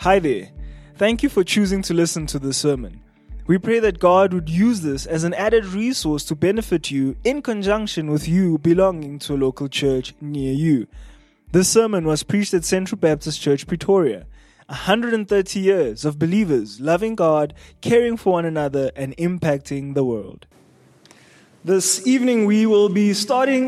Hi there. Thank you for choosing to listen to this sermon. We pray that God would use this as an added resource to benefit you in conjunction with you belonging to a local church near you. This sermon was preached at Central Baptist Church, Pretoria. 130 years of believers loving God, caring for one another, and impacting the world. This evening we will be starting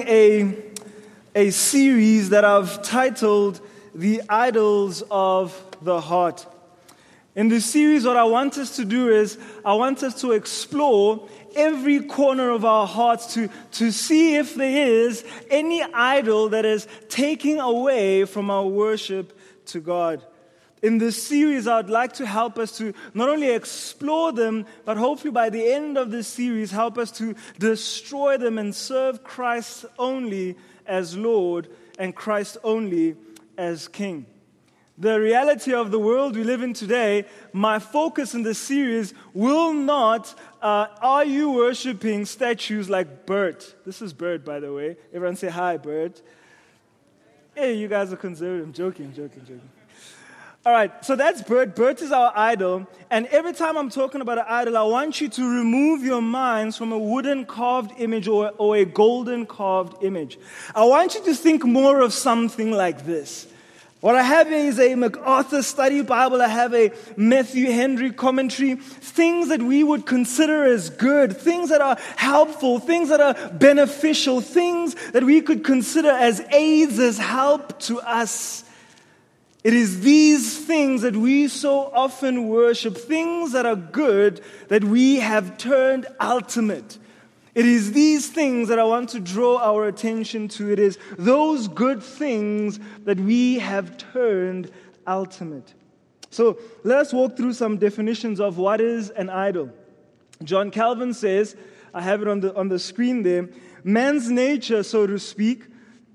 a series that I've titled The Idols of the Heart. In this series, what I want us to do is, I want us to explore every corner of our hearts to see if there is any idol that is taking away from our worship to God. In this series, I would like to help us to not only explore them, but hopefully by the end of this series, help us to destroy them and serve Christ only as Lord and Christ only as King. The reality of the world we live in today, my focus in this series will not, are you worshiping statues like Bert? This is Bert, by the way. Everyone say hi, Bert. Hey, you guys are conservative. I'm joking. All right, so that's Bert. Bert is our idol. And every time I'm talking about an idol, I want you to remove your minds from a wooden carved image or a golden carved image. I want you to think more of something like this. What I have here is a MacArthur Study Bible. I have a Matthew Henry commentary. Things that we would consider as good, things that are helpful, things that are beneficial, things that we could consider as aids, as help to us. It is these things that we so often worship, things that are good, that we have turned ultimate. It is these things that I want to draw our attention to. It is those good things that we have turned ultimate. So let us walk through some definitions of what is an idol. John Calvin says, I have it on the screen there, man's nature, so to speak,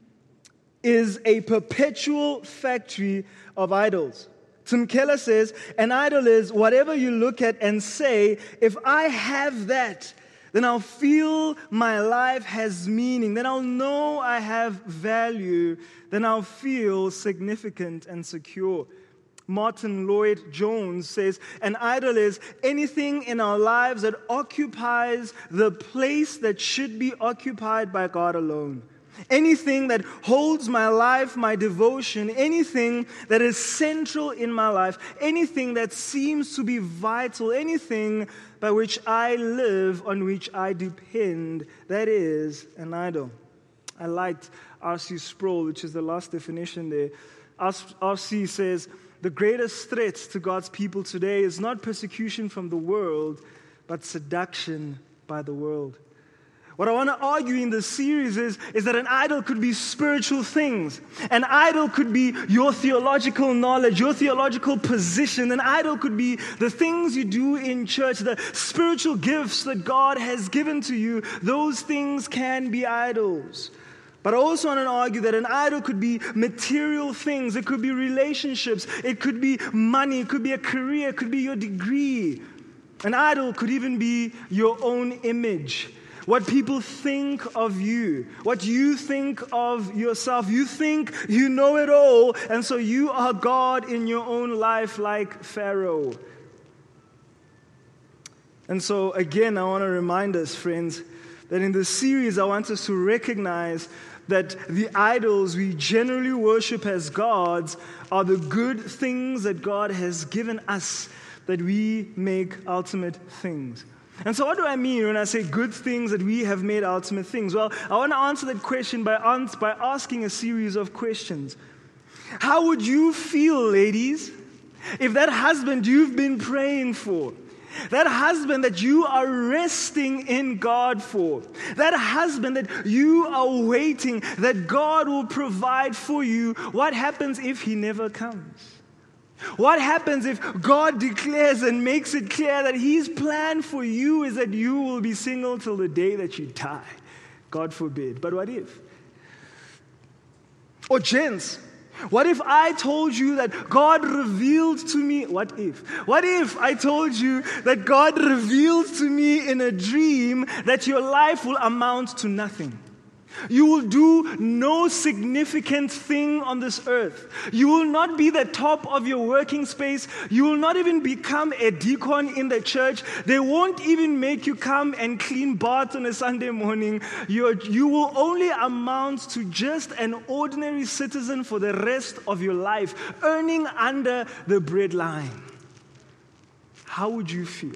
is a perpetual factory of idols. Tim Keller says, an idol is whatever you look at and say, if I have that, then I'll feel my life has meaning. Then I'll know I have value. Then I'll feel significant and secure. Martin Lloyd-Jones says, an idol is anything in our lives that occupies the place that should be occupied by God alone. Anything that holds my life, my devotion, anything that is central in my life, anything that seems to be vital, anything by which I live, on which I depend, that is an idol. I liked R.C. Sproul, which is the last definition there. R.C. says, the greatest threat to God's people today is not persecution from the world, but seduction by the world. What I want to argue in this series is that an idol could be spiritual things. An idol could be your theological knowledge, your theological position. An idol could be the things you do in church, the spiritual gifts that God has given to you. Those things can be idols. But I also want to argue that an idol could be material things. It could be relationships. It could be money. It could be a career. It could be your degree. An idol could even be your own image. What people think of you, what you think of yourself. You think you know it all, and so you are God in your own life like Pharaoh. And so again, I want to remind us, friends, that in this series, I want us to recognize that the idols we generally worship as gods are the good things that God has given us that we make ultimate things. And so what do I mean when I say good things that we have made ultimate things? Well, I want to answer that question by asking a series of questions. How would you feel, ladies, if that husband you've been praying for, that husband that you are resting in God for, that husband that you are waiting that God will provide for you, what happens if he never comes? What happens if God declares and makes it clear that His plan for you is that you will be single till the day that you die? God forbid. But what if? Or gents, what if I told you that God revealed to me? What if? What if I told you that God revealed to me in a dream that your life will amount to nothing? You will do no significant thing on this earth. You will not be the top of your working space. You will not even become a deacon in the church. They won't even make you come and clean baths on a Sunday morning. You will only amount to just an ordinary citizen for the rest of your life, earning under the breadline. How would you feel?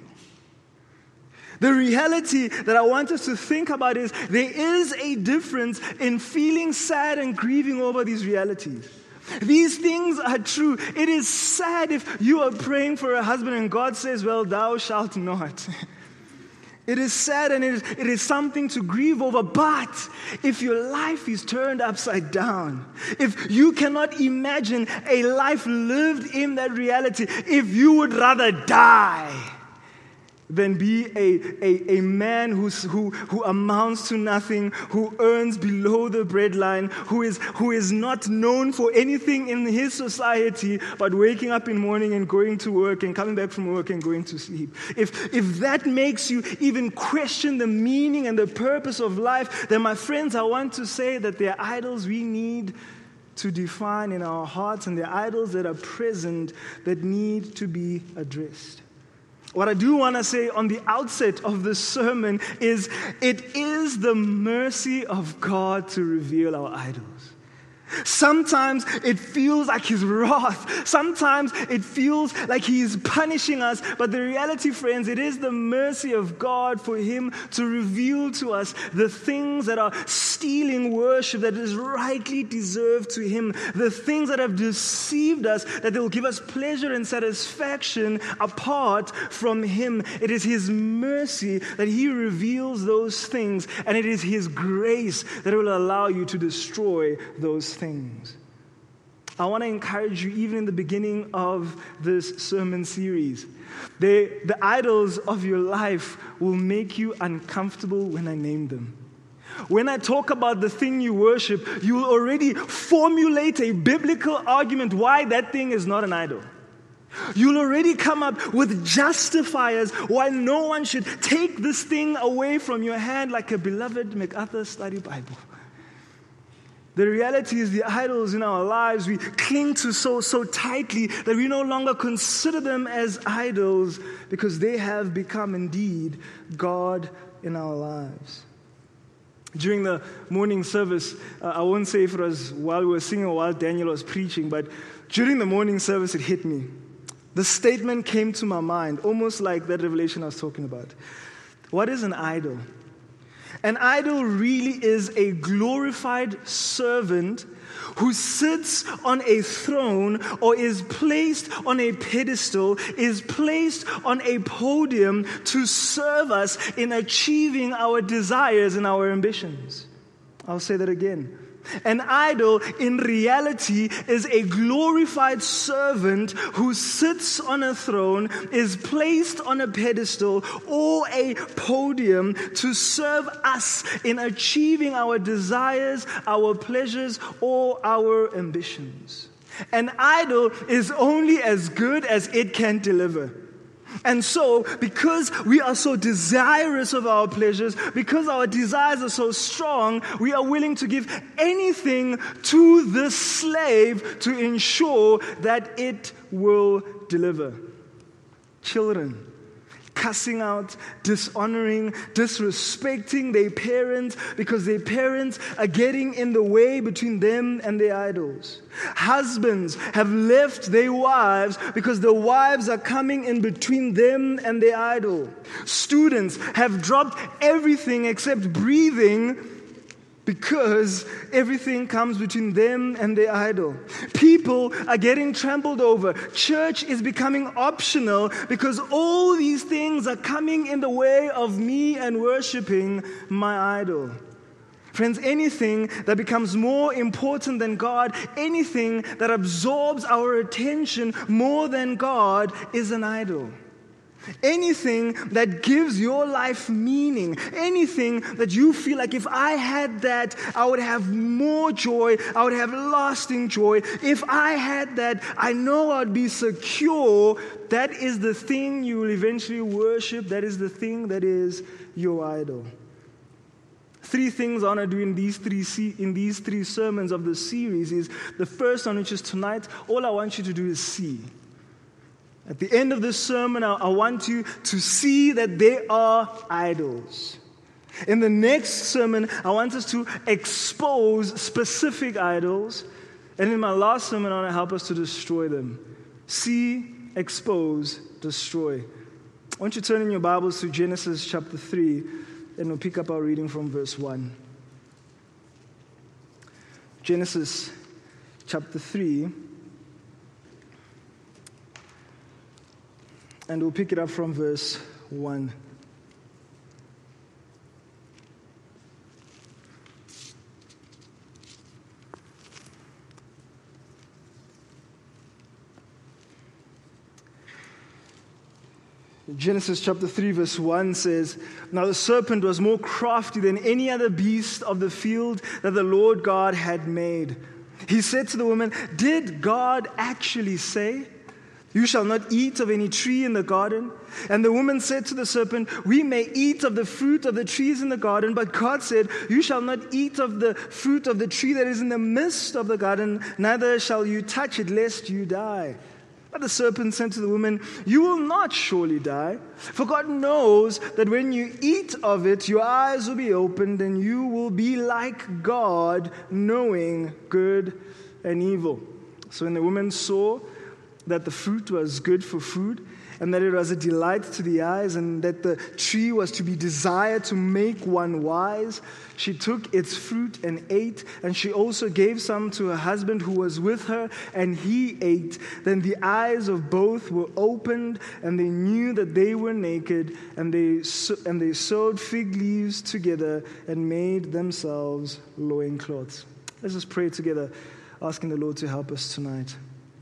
The reality that I want us to think about is there is a difference in feeling sad and grieving over these realities. These things are true. It is sad if you are praying for a husband and God says, well, thou shalt not. It is sad and it is something to grieve over. But if your life is turned upside down, if you cannot imagine a life lived in that reality, if you would rather die than be a man who amounts to nothing, who earns below the breadline, who is not known for anything in his society, but waking up in the morning and going to work and coming back from work and going to sleep. If that makes you even question the meaning and the purpose of life, then my friends, I want to say that there are idols we need to define in our hearts, and there are idols that are present that need to be addressed. What I do want to say on the outset of this sermon is it is the mercy of God to reveal our idols. Sometimes it feels like His wrath. Sometimes it feels like He is punishing us. But the reality, friends, it is the mercy of God for Him to reveal to us the things that are stealing worship that is rightly deserved to Him. The things that have deceived us, that they will give us pleasure and satisfaction apart from Him. It is His mercy that He reveals those things. And it is His grace that will allow you to destroy those things. I want to encourage you, even in the beginning of this sermon series, the idols of your life will make you uncomfortable when I name them. When I talk about the thing you worship, you will already formulate a biblical argument why that thing is not an idol. You'll already come up with justifiers why no one should take this thing away from your hand like a beloved MacArthur Study Bible. The reality is the idols in our lives we cling to so tightly that we no longer consider them as idols because they have become indeed God in our lives. During the morning service, I won't say if it was while we were singing or while Daniel was preaching, but during the morning service it hit me. The statement came to my mind, almost like that revelation I was talking about. What is an idol? An idol really is a glorified servant who sits on a throne or is placed on a pedestal, is placed on a podium to serve us in achieving our desires and our ambitions. I'll say that again. An idol, in reality, is a glorified servant who sits on a throne, is placed on a pedestal or a podium to serve us in achieving our desires, our pleasures, or our ambitions. An idol is only as good as it can deliver. And so, because we are so desirous of our pleasures, because our desires are so strong, we are willing to give anything to this slave to ensure that it will deliver. Children, cussing out, dishonoring, disrespecting their parents because their parents are getting in the way between them and their idols. Husbands have left their wives because the wives are coming in between them and their idol. Students have dropped everything except breathing because everything comes between them and their idol. People are getting trampled over. Church is becoming optional because all these things are coming in the way of me and worshiping my idol. Friends, anything that becomes more important than God, anything that absorbs our attention more than God is an idol. Anything that gives your life meaning, anything that you feel like if I had that, I would have more joy, I would have lasting joy. If I had that, I know I'd be secure. That is the thing you will eventually worship. That is the thing that is your idol. Three things I want to do in these three sermons of the series is the first one, which is tonight. All I want you to do is see. At the end of this sermon, I want you to see that there are idols. In the next sermon, I want us to expose specific idols. And in my last sermon, I want to help us to destroy them. See, expose, destroy. I want you to turn in your Bibles to Genesis chapter 3, and we'll pick up our reading from verse 1. Genesis chapter 3, and we'll pick it up from verse 1. Genesis chapter 3 verse 1 says, "Now the serpent was more crafty than any other beast of the field that the Lord God had made. He said to the woman, 'Did God actually say, you shall not eat of any tree in the garden?' And the woman said to the serpent, 'We may eat of the fruit of the trees in the garden, but God said, you shall not eat of the fruit of the tree that is in the midst of the garden, neither shall you touch it, lest you die.' But the serpent said to the woman, 'You will not surely die, for God knows that when you eat of it, your eyes will be opened, and you will be like God, knowing good and evil.' So when the woman saw that the fruit was good for food, and that it was a delight to the eyes, and that the tree was to be desired to make one wise, she took its fruit and ate, and she also gave some to her husband who was with her, and he ate. Then the eyes of both were opened, and they knew that they were naked, and they sewed fig leaves together and made themselves loincloths." Let's just pray together, asking the Lord to help us tonight.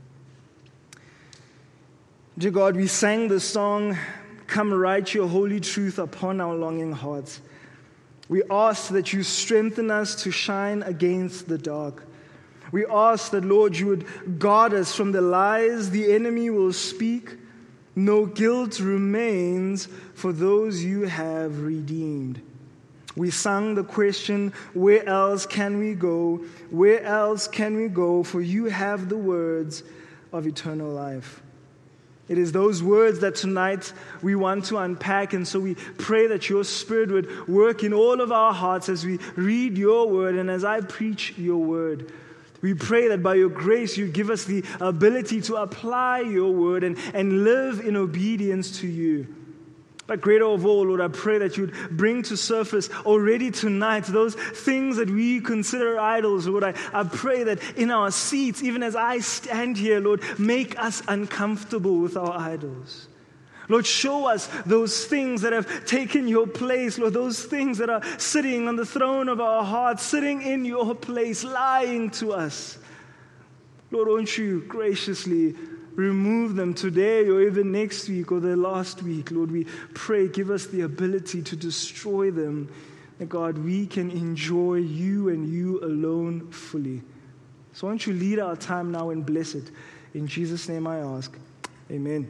Dear God, we sang the song, "Come write your holy truth upon our longing hearts." We ask that you strengthen us to shine against the dark. We ask that, Lord, you would guard us from the lies the enemy will speak. No guilt remains for those you have redeemed. We sang the question, "Where else can we go? Where else can we go? For you have the words of eternal life." It is those words that tonight we want to unpack, and so we pray that your Spirit would work in all of our hearts as we read your word and as I preach your word. We pray that by your grace you give us the ability to apply your word and live in obedience to you. But greater of all, Lord, I pray that you would bring to surface already tonight those things that we consider idols. Lord, I pray that in our seats, even as I stand here, Lord, make us uncomfortable with our idols. Lord, show us those things that have taken your place, Lord, those things that are sitting on the throne of our hearts, sitting in your place, lying to us. Lord, won't you graciously remove them today or even next week or the last week. Lord, we pray, give us the ability to destroy them. And God, we can enjoy you and you alone fully. So why don't you lead our time now and bless it. In Jesus' name I ask. Amen.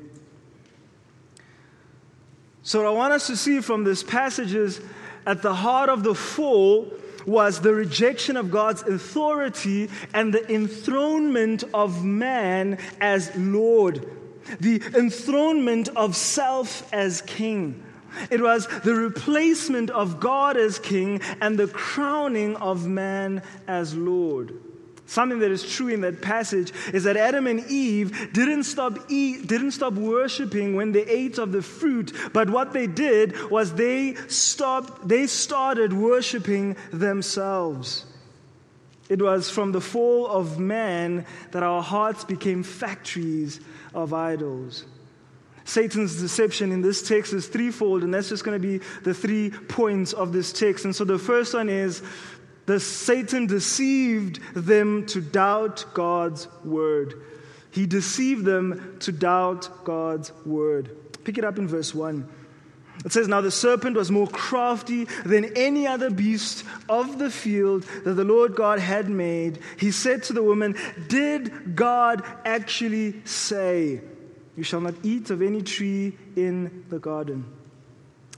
So what I want us to see from this passage is at the heart of the fall was the rejection of God's authority and the enthronement of man as Lord, the enthronement of self as king. It was the replacement of God as king and the crowning of man as Lord. Something that is true in that passage is that Adam and Eve didn't stop worshiping when they ate of the fruit, but what they did was they started worshiping themselves. It was from the fall of man that our hearts became factories of idols. Satan's deception in this text is threefold, and that's just going to be the 3 points of this text. And so the first one is Satan deceived them to doubt God's word. He deceived them to doubt God's word. Pick it up in verse 1. It says, "Now the serpent was more crafty than any other beast of the field that the Lord God had made. He said to the woman, 'Did God actually say, you shall not eat of any tree in the garden?'"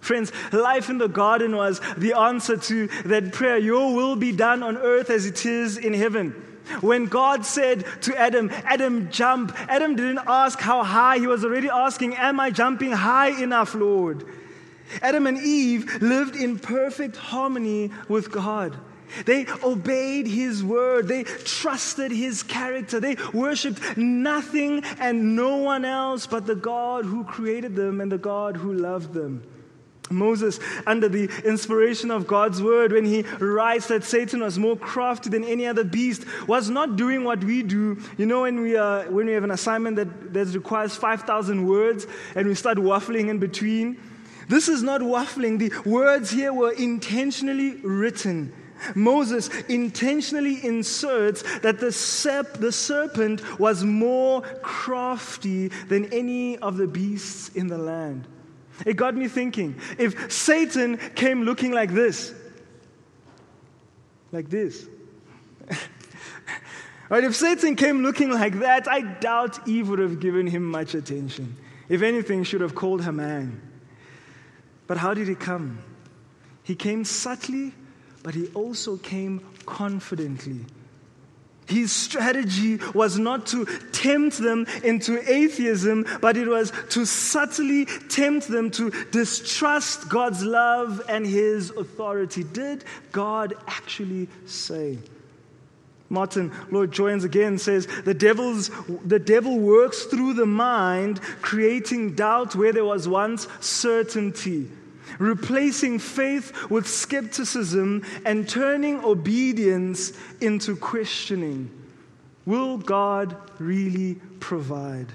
Friends, life in the garden was the answer to that prayer, your will be done on earth as it is in heaven. When God said to Adam, Adam, jump, Adam didn't ask how high. He was already asking, am I jumping high enough, Lord? Adam and Eve lived in perfect harmony with God. They obeyed His word. They trusted His character. They worshipped nothing and no one else but the God who created them and the God who loved them. Moses, under the inspiration of God's word, when he writes that Satan was more crafty than any other beast, was not doing what we do. You know, when we have an assignment that requires 5,000 words and we start waffling in between. This is not waffling. The words here were intentionally written. Moses intentionally inserts that the serpent was more crafty than any of the beasts in the land. It got me thinking, if Satan came looking like this, right, if Satan came looking like that, I doubt Eve would have given him much attention. If anything, should have called her man. But how did he come? He came subtly, but he also came confidently. His strategy was not to tempt them into atheism, but it was to subtly tempt them to distrust God's love and His authority. Did God actually say? Martin Lloyd-Jones again says, the devil works through the mind, creating doubt where there was once certainty, replacing faith with skepticism and turning obedience into questioning. Will God really provide?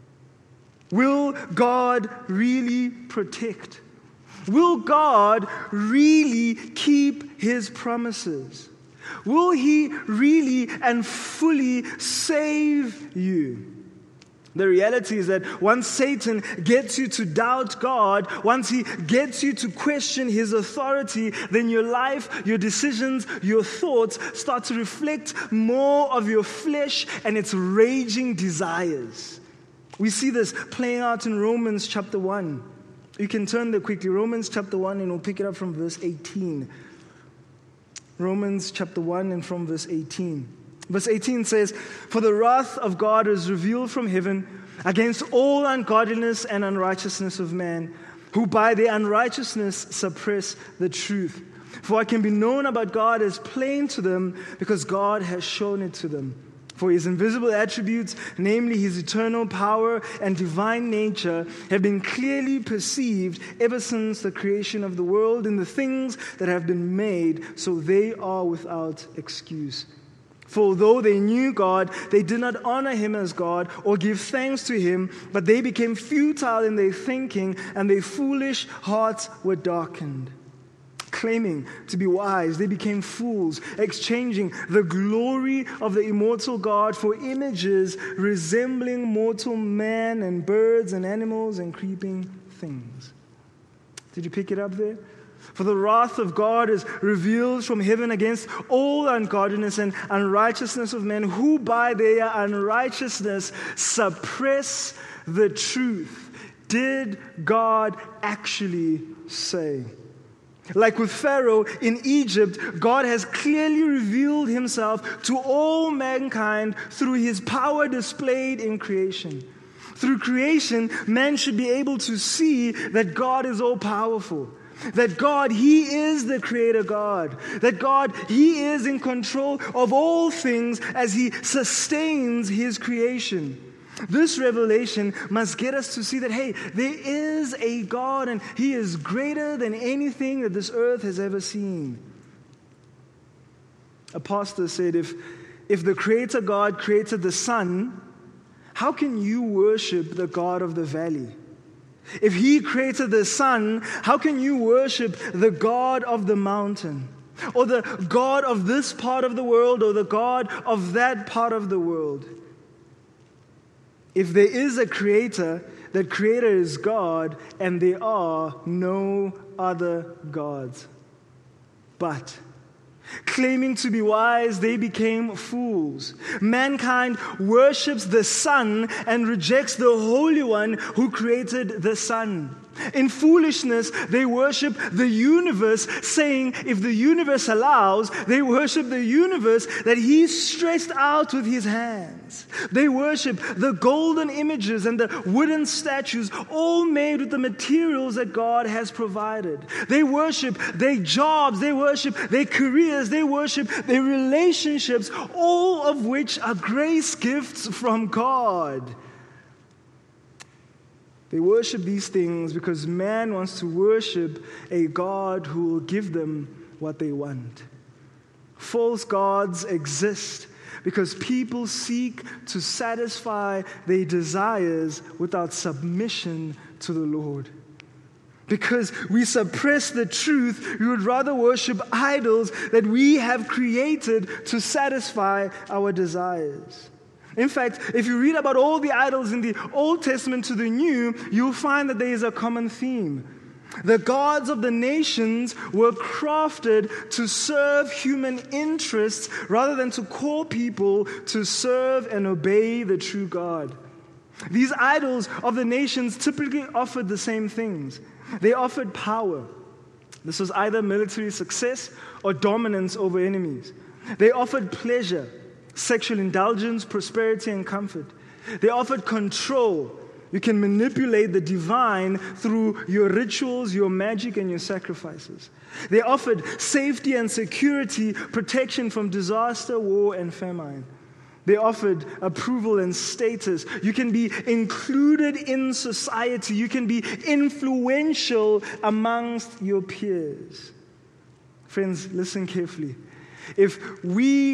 Will God really protect? Will God really keep His promises? Will He really and fully save you? The reality is that once Satan gets you to doubt God, once he gets you to question His authority, then your life, your decisions, your thoughts start to reflect more of your flesh and its raging desires. We see this playing out in Romans chapter 1. You can turn there quickly. Romans chapter 1, and we'll pick it up from verse 18. Romans chapter 1 and from verse 18. Verse 18 says, for the wrath of God is revealed from heaven against all ungodliness and unrighteousness of man, who by their unrighteousness suppress the truth. For what can be known about God is plain to them, because God has shown it to them. For His invisible attributes, namely His eternal power and divine nature, have been clearly perceived ever since the creation of the world in the things that have been made, so they are without excuse. For although they knew God, they did not honor Him as God or give thanks to Him, but they became futile in their thinking, and their foolish hearts were darkened. Claiming to be wise, they became fools, exchanging the glory of the immortal God for images resembling mortal man and birds and animals and creeping things. Did you pick it up there? For the wrath of God is revealed from heaven against all ungodliness and unrighteousness of men, who by their unrighteousness suppress the truth. Did God actually say? Like with Pharaoh in Egypt, God has clearly revealed Himself to all mankind through His power displayed in creation. Through creation, man should be able to see that God is all-powerful. That God, He is the Creator God. That God, He is in control of all things as He sustains His creation. This revelation must get us to see that, hey, there is a God and He is greater than anything that this earth has ever seen. A pastor said, if the Creator God created the sun, how can you worship the God of the valley? If He created the sun, how can you worship the God of the mountain? Or the God of this part of the world, or the God of that part of the world? If there is a creator, that creator is God, and there are no other gods. But claiming to be wise, they became fools. Mankind worships the sun and rejects the Holy One who created the sun. In foolishness, they worship the universe, saying if the universe allows, they worship the universe that He stretched out with His hands. They worship the golden images and the wooden statues, all made with the materials that God has provided. They worship their jobs, they worship their careers, they worship their relationships, all of which are grace gifts from God. They worship these things because man wants to worship a God who will give them what they want. False gods exist because people seek to satisfy their desires without submission to the Lord. Because we suppress the truth, we would rather worship idols that we have created to satisfy our desires. In fact, if you read about all the idols in the Old Testament to the New, you'll find that there is a common theme. The gods of the nations were crafted to serve human interests rather than to call people to serve and obey the true God. These idols of the nations typically offered the same things. They offered power. This was either military success or dominance over enemies. They offered pleasure, sexual indulgence, prosperity, and comfort. They offered control. You can manipulate the divine through your rituals, your magic, and your sacrifices. They offered safety and security, protection from disaster, war, and famine. They offered approval and status. You can be included in society. You can be influential amongst your peers. Friends, listen carefully. If we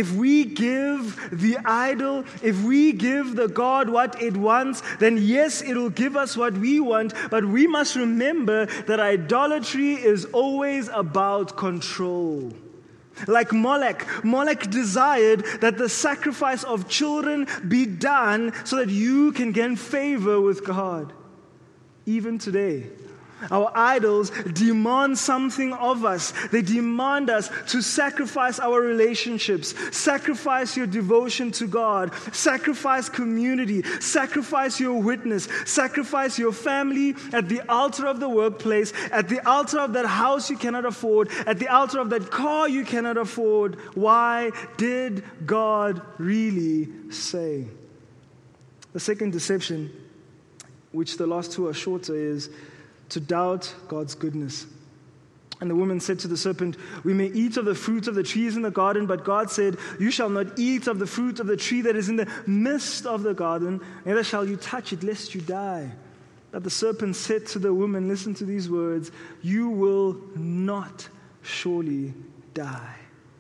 give the idol, if we give the God what it wants, then yes, it will give us what we want, but we must remember that idolatry is always about control. Like Molech desired that the sacrifice of children be done so that you can gain favor with God. Even today, our idols demand something of us. They demand us to sacrifice our relationships, sacrifice your devotion to God, sacrifice community, sacrifice your witness, sacrifice your family at the altar of the workplace, at the altar of that house you cannot afford, at the altar of that car you cannot afford. Why did God really say? The second deception, which the last two are shorter, is to doubt God's goodness. And the woman said to the serpent, "We may eat of the fruit of the trees in the garden, but God said, you shall not eat of the fruit of the tree that is in the midst of the garden, neither shall you touch it, lest you die." But the serpent said to the woman, listen to these words, "You will not surely die."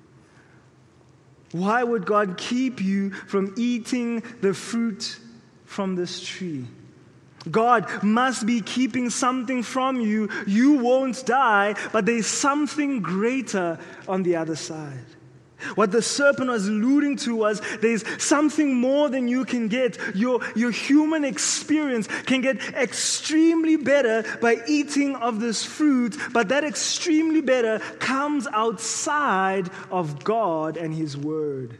Why would God keep you from eating the fruit from this tree? God must be keeping something from you. You won't die, but there's something greater on the other side. What the serpent was alluding to was there's something more than you can get. Your human experience can get extremely better by eating of this fruit, but that extremely better comes outside of God and His Word.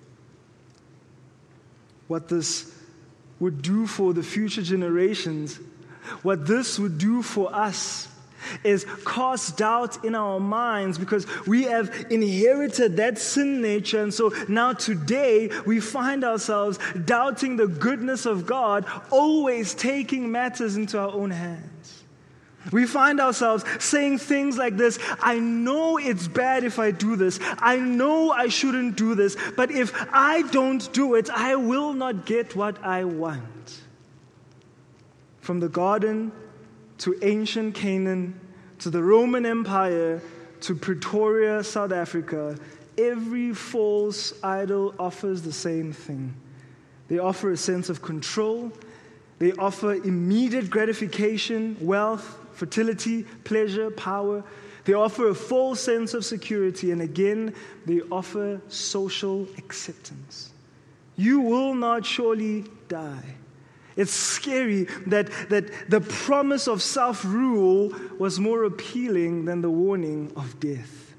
What this would do for the future generations, what this would do for us, is cast doubt in our minds because we have inherited that sin nature. And so now today we find ourselves doubting the goodness of God, always taking matters into our own hands. We find ourselves saying things like this: I know it's bad if I do this. I know I shouldn't do this. But if I don't do it, I will not get what I want. From the garden to ancient Canaan, to the Roman Empire, to Pretoria, South Africa, every false idol offers the same thing. They offer a sense of control. They offer immediate gratification, wealth, fertility, pleasure, power. They offer a false sense of security, and again, they offer social acceptance. You will not surely die. It's scary that the promise of self-rule was more appealing than the warning of death.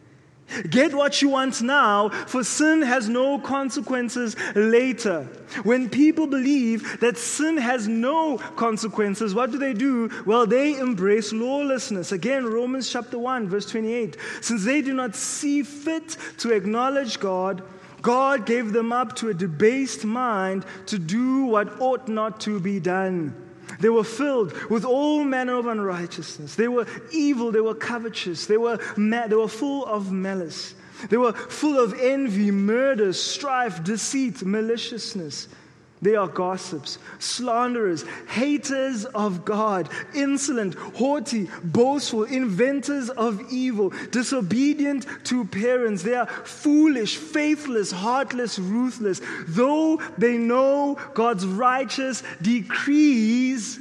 Get what you want now, for sin has no consequences later. When people believe that sin has no consequences, what do? Well, they embrace lawlessness. Again, Romans chapter 1, verse 28. Since they do not see fit to acknowledge God, God gave them up to a debased mind to do what ought not to be done. They were filled with all manner of unrighteousness. They were evil. They were covetous. They were full of malice. They were full of envy, murder, strife, deceit, maliciousness. They are gossips, slanderers, haters of God, insolent, haughty, boastful, inventors of evil, disobedient to parents. They are foolish, faithless, heartless, ruthless. Though they know God's righteous decrees,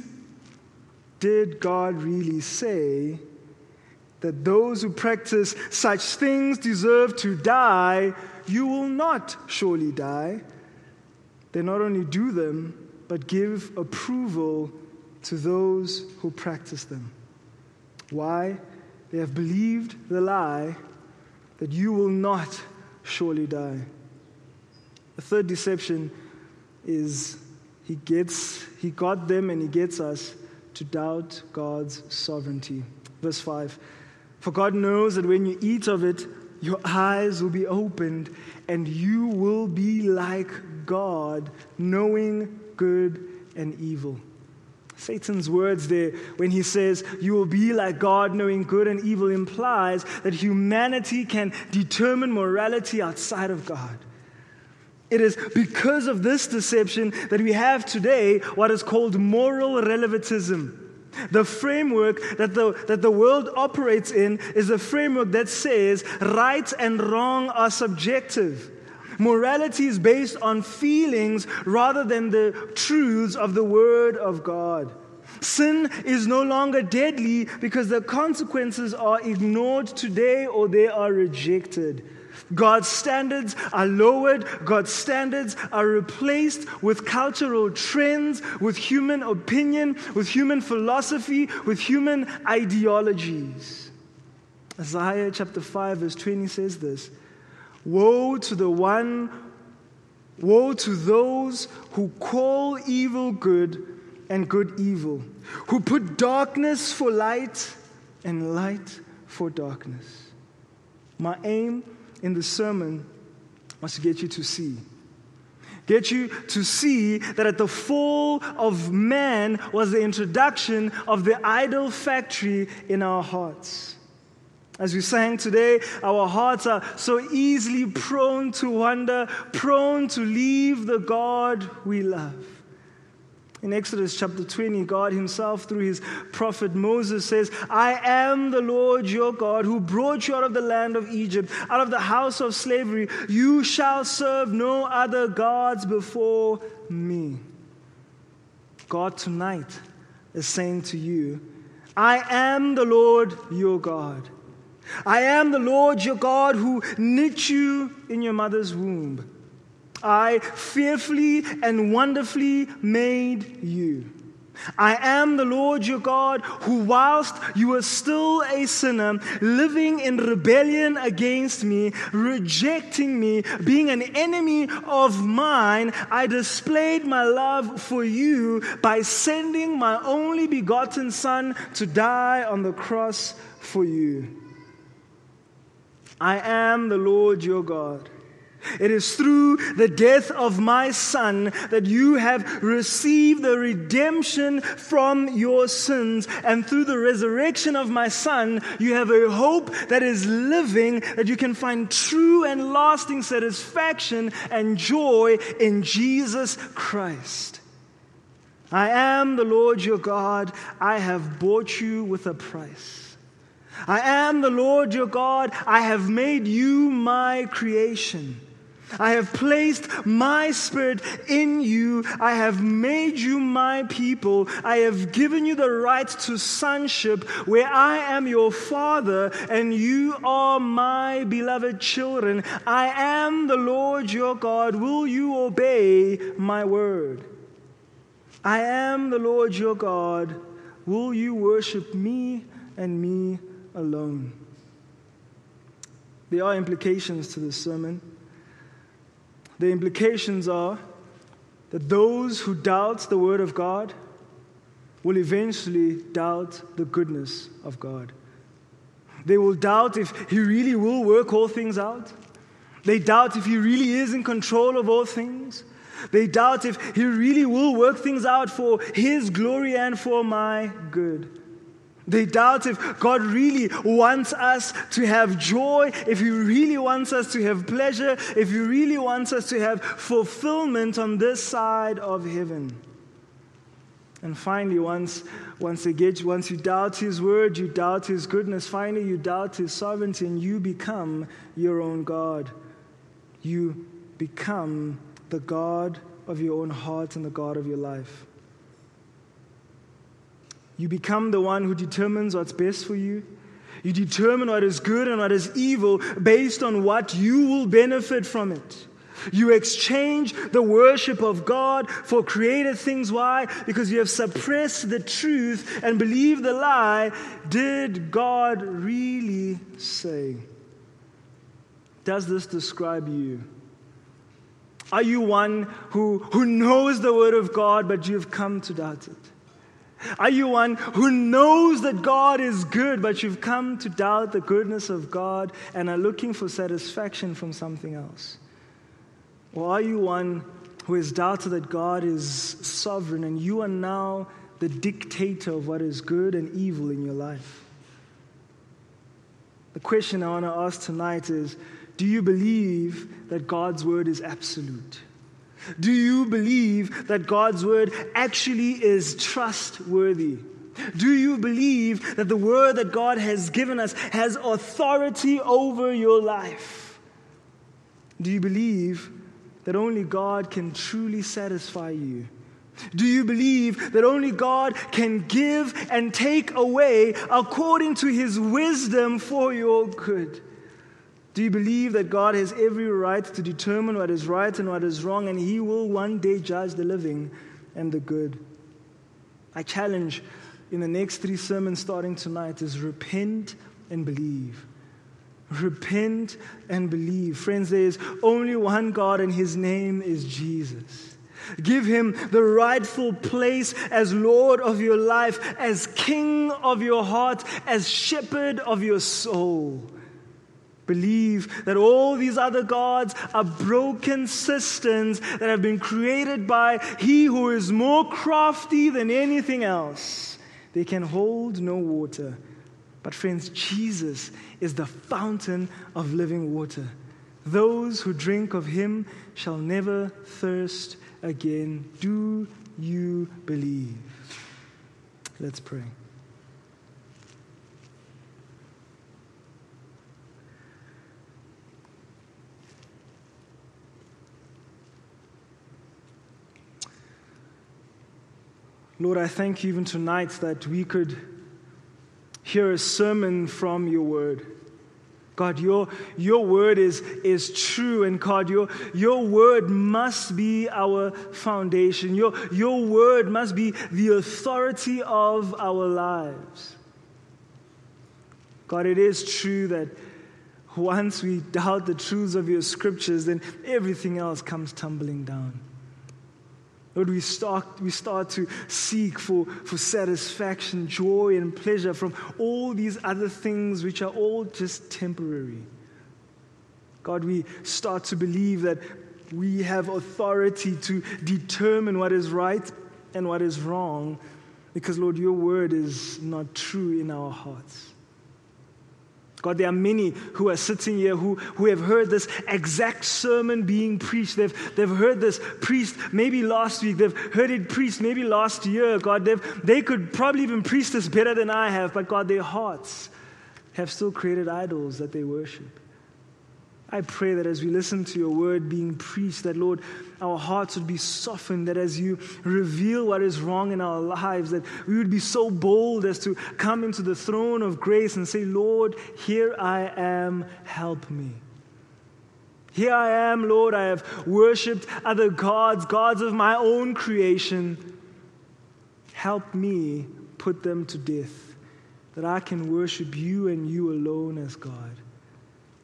did God really say that those who practice such things deserve to die? You will not surely die. They not only do them, but give approval to those who practice them. Why? They have believed the lie that you will not surely die. The third deception is he got them and he gets us to doubt God's sovereignty. Verse 5, for God knows that when you eat of it, your eyes will be opened and you will be like God, knowing good and evil. Satan's words there, when he says you will be like God, knowing good and evil, implies that humanity can determine morality outside of God. It is because of this deception that we have today what is called moral relativism. The framework that the world operates in is a framework that says right and wrong are subjective. Morality is based on feelings rather than the truths of the Word of God. Sin is no longer deadly because the consequences are ignored today or they are rejected. God's standards are lowered. God's standards are replaced with cultural trends, with human opinion, with human philosophy, with human ideologies. Isaiah chapter 5 verse 20 says this, woe to those who call evil good and good evil, who put darkness for light and light for darkness. My aim in the sermon was to get you to see. Get you to see that at the fall of man was the introduction of the idol factory in our hearts. As we sang today, our hearts are so easily prone to wander, prone to leave the God we love. In Exodus chapter 20, God himself, through his prophet Moses, says, I am the Lord your God who brought you out of the land of Egypt, out of the house of slavery. You shall serve no other gods before me. God tonight is saying to you, I am the Lord your God. I am the Lord your God who knit you in your mother's womb. I fearfully and wonderfully made you. I am the Lord your God who, whilst you were still a sinner, living in rebellion against me, rejecting me, being an enemy of mine, I displayed my love for you by sending my only begotten Son to die on the cross for you. I am the Lord your God. It is through the death of my Son that you have received the redemption from your sins. And through the resurrection of my Son, you have a hope that is living, that you can find true and lasting satisfaction and joy in Jesus Christ. I am the Lord your God. I have bought you with a price. I am the Lord your God. I have made you my creation. I have placed my Spirit in you. I have made you my people. I have given you the right to sonship, where I am your Father and you are my beloved children. I am the Lord your God. Will you obey my word? I am the Lord your God. Will you worship me and me alone? There are implications to this sermon. The implications are that those who doubt the Word of God will eventually doubt the goodness of God. They will doubt if He really will work all things out. They doubt if He really is in control of all things. They doubt if He really will work things out for His glory and for my good. They doubt if God really wants us to have joy, if He really wants us to have pleasure, if He really wants us to have fulfillment on this side of heaven. And finally, once you doubt His word, you doubt His goodness, finally you doubt His sovereignty, and you become your own God. You become the God of your own heart and the God of your life. You become the one who determines what's best for you. You determine what is good and what is evil based on what you will benefit from it. You exchange the worship of God for created things. Why? Because you have suppressed the truth and believed the lie. Did God really say? Does this describe you? Are you one who knows the Word of God, but you've come to doubt it? Are you one who knows that God is good, but you've come to doubt the goodness of God and are looking for satisfaction from something else? Or are you one who has doubted that God is sovereign and you are now the dictator of what is good and evil in your life? The question I want to ask tonight is, do you believe that God's word is absolute? Do you believe that God's word actually is trustworthy? Do you believe that the word that God has given us has authority over your life? Do you believe that only God can truly satisfy you? Do you believe that only God can give and take away according to His wisdom for your good? Do you believe that God has every right to determine what is right and what is wrong, and He will one day judge the living and the good? I challenge in the next 3 sermons starting tonight is repent and believe. Repent and believe. Friends, there is only one God, and His name is Jesus. Give Him the rightful place as Lord of your life, as King of your heart, as Shepherd of your soul. Believe that all these other gods are broken cisterns that have been created by He who is more crafty than anything else. They can hold no water. But friends, Jesus is the fountain of living water. Those who drink of Him shall never thirst again. Do you believe? Let's pray. Lord, I thank You even tonight that we could hear a sermon from Your word. God, your word is true, and God, your word must be our foundation. Your word must be the authority of our lives. God, it is true that once we doubt the truths of Your scriptures, then everything else comes tumbling down. Lord, we start to seek for satisfaction, joy, and pleasure from all these other things which are all just temporary. God, we start to believe that we have authority to determine what is right and what is wrong because, Lord, Your word is not true in our hearts. God, there are many who are sitting here who have heard this exact sermon being preached. They've heard this preached maybe last week. They've heard it preached maybe last year. God, they could probably even preach this better than I have. But God, their hearts have still created idols that they worship. I pray that as we listen to Your word being preached, that, Lord, our hearts would be softened, that as You reveal what is wrong in our lives, that we would be so bold as to come into the throne of grace and say, Lord, here I am, help me. Here I am, Lord, I have worshipped other gods of my own creation. Help me put them to death, that I can worship You and You alone as God.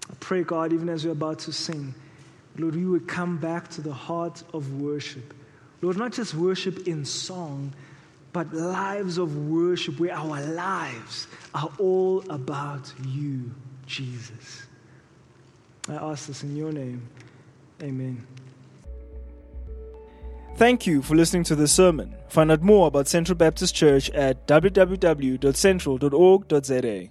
I pray, God, even as we're about to sing, Lord, we would come back to the heart of worship. Lord, not just worship in song, but lives of worship where our lives are all about you, Jesus. I ask this in your name. Amen. Thank you for listening to this sermon. Find out more about Central Baptist Church at www.central.org.za.